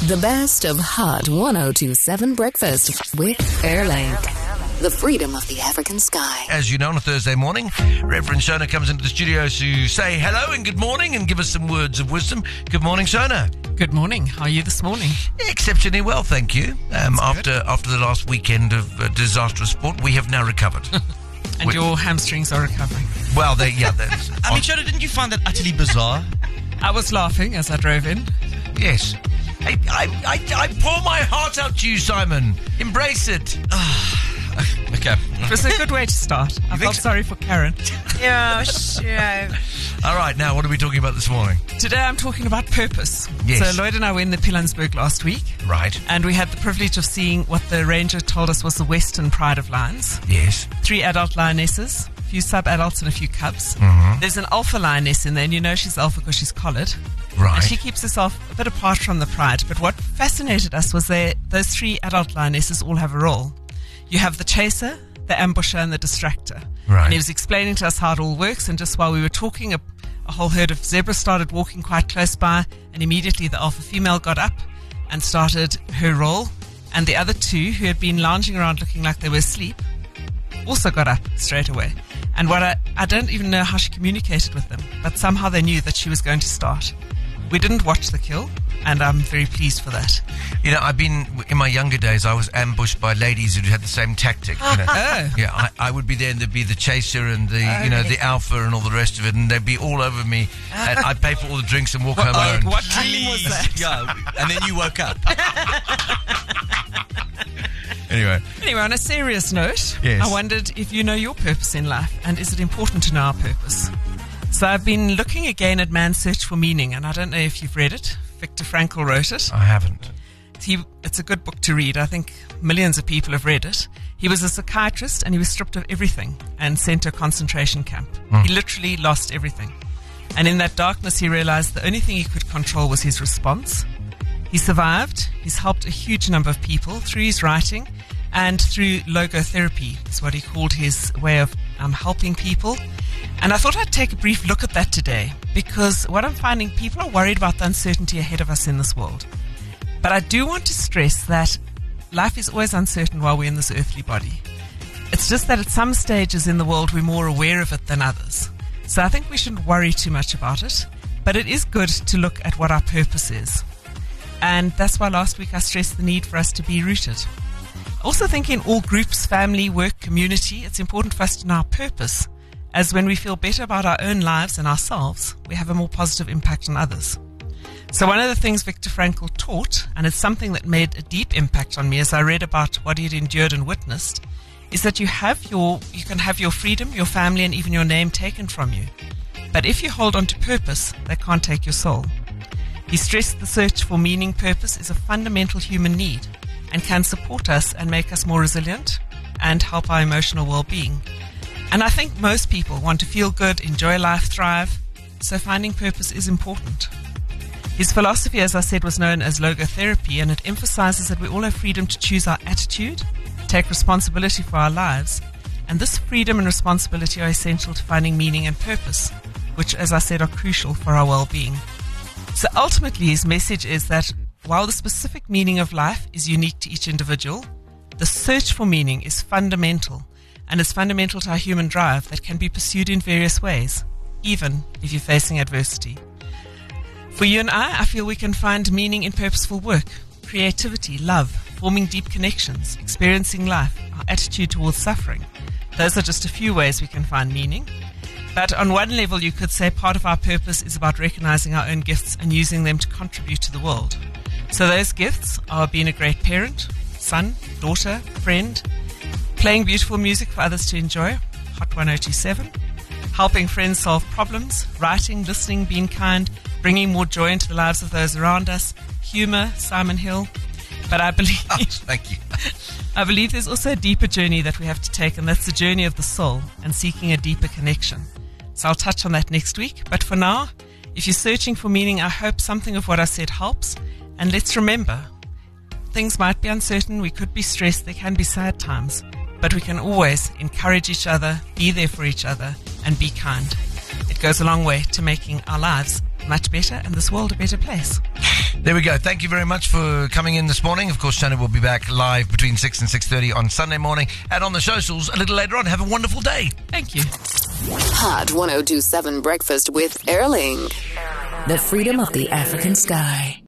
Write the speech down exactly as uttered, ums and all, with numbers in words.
The best of Hot one oh two point seven Breakfast with Airlink. The freedom of the African sky. As you know, on a Thursday morning, Reverend Shona comes into the studio to say hello and good morning and give us some words of wisdom. Good morning, Shona. Good morning. How are you this morning? Exceptionally well, thank you. Um, after after the last weekend of uh, disastrous sport, we have now recovered. And we- your hamstrings are recovering. Well, they, yeah. That's I mean, Shona, didn't you find that utterly bizarre? I was laughing as I drove in. Yes. I, I, I, I pour my heart out to you, Simon. Embrace it. Okay. It was a good way to start. I felt so? sorry for Karen. Yeah, sure. All right, now, what are we talking about this morning? Today I'm talking about purpose. Yes. So Lloyd and I were in the Pilanesberg last week. Right. And we had the privilege of seeing what the ranger told us was the Western Pride of Lions. Yes. Three adult lionesses, a few sub-adults and a few cubs. Mm-hmm. There's an alpha lioness in there, and you know she's alpha because she's collared. Right. And she keeps herself a bit apart from the pride. But what fascinated us was they, those three adult lionesses all have a role. You have the chaser, the ambusher, and the distractor. Right. And he was explaining to us how it all works, and just while we were talking, a, a whole herd of zebras started walking quite close by, and immediately the alpha female got up and started her role. And the other two, who had been lounging around looking like they were asleep, also got up straight away. And what I, I don't even know how she communicated with them, but somehow they knew that she was going to start. We didn't watch the kill, and I'm very pleased for that. You know, I've been, in my younger days, I was ambushed by ladies who had the same tactic. You know? Oh. Yeah, I, I would be there, and there'd be the chaser and the, you know, the alpha and all the rest of it, and they'd be all over me, and I'd pay for all the drinks and walk home alone. What dream was that? Yeah, and then you woke up. Anyway. Anyway, on a serious note, Yes. I wondered if you know your purpose in life, and is it important to know our purpose? So I've been looking again at Man's Search for Meaning, and I don't know if you've read it. Viktor Frankl wrote it. I haven't. He, it's a good book to read. I think millions of people have read it. He was a psychiatrist, and he was stripped of everything and sent to a concentration camp. Mm. He literally lost everything. And in that darkness, he realized the only thing he could control was his response. He survived. He's helped a huge number of people through his writing and through logotherapy, is what he called his way of um, helping people. And I thought I'd take a brief look at that today, because what I'm finding, people are worried about the uncertainty ahead of us in this world. But I do want to stress that life is always uncertain while we're in this earthly body. It's just that at some stages in the world we're more aware of it than others. So I think we shouldn't worry too much about it, but it is good to look at what our purpose is. And that's why last week I stressed the need for us to be rooted. I also think in all groups, family, work, community, it's important for us to know our purpose, as when we feel better about our own lives and ourselves, we have a more positive impact on others. So one of the things Viktor Frankl taught, and it's something that made a deep impact on me as I read about what he had endured and witnessed, is that you have your, you can have your freedom, your family, and even your name taken from you. But if you hold on to purpose, they can't take your soul. He stressed the search for meaning, purpose is a fundamental human need and can support us and make us more resilient and help our emotional well-being. And I think most people want to feel good, enjoy life, thrive, so finding purpose is important. His philosophy, as I said, was known as logotherapy, and it emphasizes that we all have freedom to choose our attitude, take responsibility for our lives, and this freedom and responsibility are essential to finding meaning and purpose, which, as I said, are crucial for our well-being. So ultimately, his message is that while the specific meaning of life is unique to each individual, the search for meaning is fundamental, and is fundamental to our human drive that can be pursued in various ways, even if you're facing adversity. For you and I, I feel we can find meaning in purposeful work, creativity, love, forming deep connections, experiencing life, our attitude towards suffering. Those are just a few ways we can find meaning. But on one level, you could say part of our purpose is about recognizing our own gifts and using them to contribute to the world. So those gifts are being a great parent, son, daughter, friend, playing beautiful music for others to enjoy, Hot one oh two point seven, helping friends solve problems, writing, listening, being kind, bringing more joy into the lives of those around us, humor, Simon Hill. But I believe, Oh, thank you. I believe there's also a deeper journey that we have to take, and that's the journey of the soul and seeking a deeper connection. So I'll touch on that next week. But for now, if you're searching for meaning, I hope something of what I said helps. And let's remember, things might be uncertain, we could be stressed, there can be sad times, but we can always encourage each other, be there for each other, and be kind. it goes a long way to making our lives much better and this world a better place. There we go. Thank you very much for coming in this morning. Of course, Shana will be back live between six and six thirty on Sunday morning and on the socials a little later on. Have a wonderful day. Thank you. Hot one oh two seven Breakfast with Erling. The freedom of the African sky.